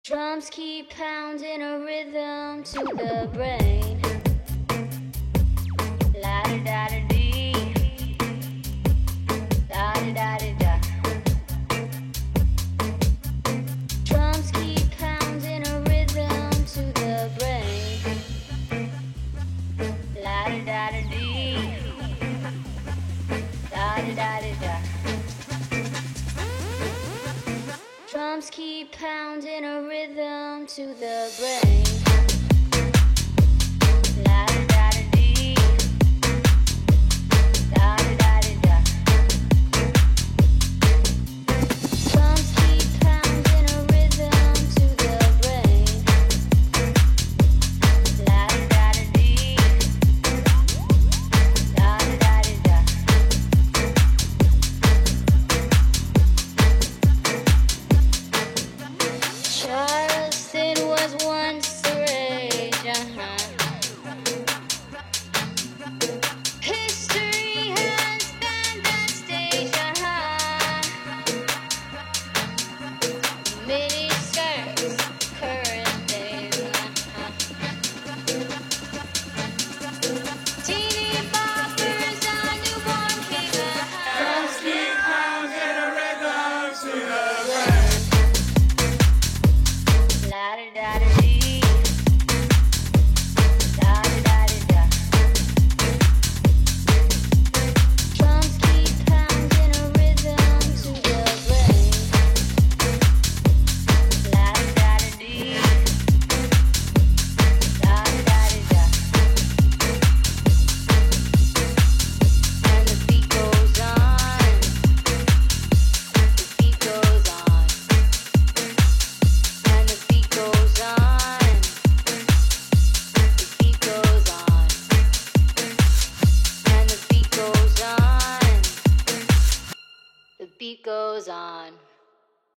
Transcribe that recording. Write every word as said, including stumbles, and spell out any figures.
Drums keep pounding a rhythm to the brain. La da da da dee, da da da da da. Drums keep pounding a rhythm to the brain. La da da da dee, da da da da da. Drums keep pounding a rhythm to the brain. La da da da dee, da da da da da. Drums keep pounding a rhythm to the brain. La da da da dee, da da da da da. Charleston was once a rage, uh-huh. History has banned that stage, uh-huh. Mini skirts, current days, uh-huh. Teeny boppers, a newborn king, uh-huh. Drums keep pounding a rhythm to the brain. La da da da dee, da da da da da. Drums keep pounding a rhythm to the brain. La da da da dee, da da da da da. And the beat goes on, the beat goes on. And the beat goes on, the beat goes on, and the beat goes on, the beat goes on.